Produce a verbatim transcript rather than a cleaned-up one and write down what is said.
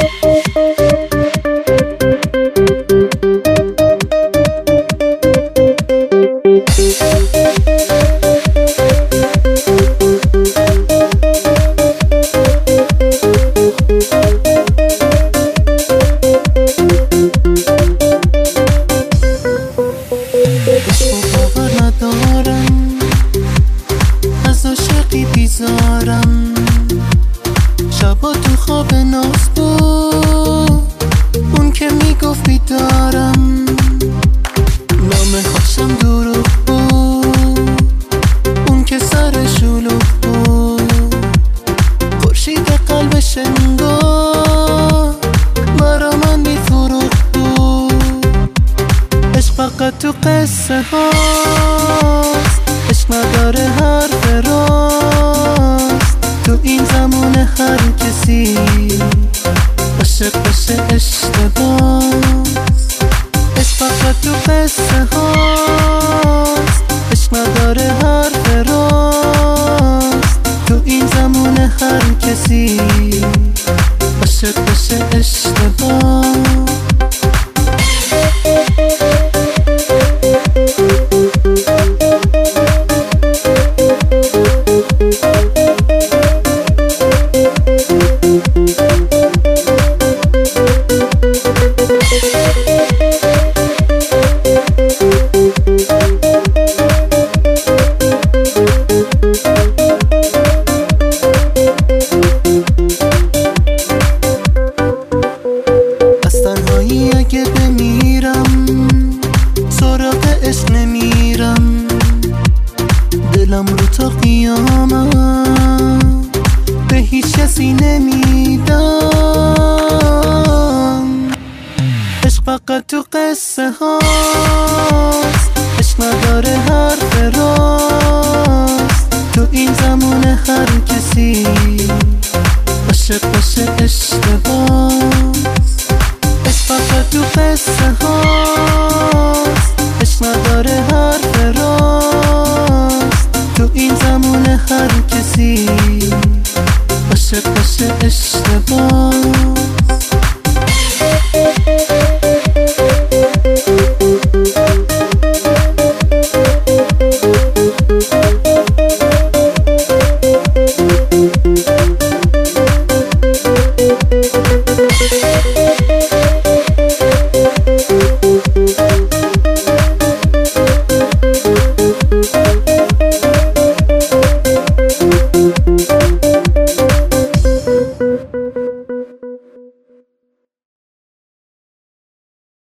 از عاشقی بیزارم، شبا تو خواب ناز بود اون که میگفت بیدارم، نام خوشم دروغ بود اون که سر شلوغ بود، خورشید قلبش انگار برا من بی فروغ بود. عشق فقط تو قصه هاست، عشق نداره حرف راست، تو این زمان هر کسی عاشق بشه اشتباس. عشق فقط تو قصه هاست، عشق نداره حرف راست، تو این زمان هر کسی عاشق بشه اشتباس. اگه بمیرم سراغ عشق نمیرم، دلم رو تا قیامت به هیچ کسی نمیدم. عشق فقط تو قصه هاست، عشق نداره حرف راست، تو این زمان هر کسی عاشق بشه اشتباس. فقط تو قصه هاست، عشق نداره حرف راست، تو این زمان هر کسی عاشق بشه اشتباس.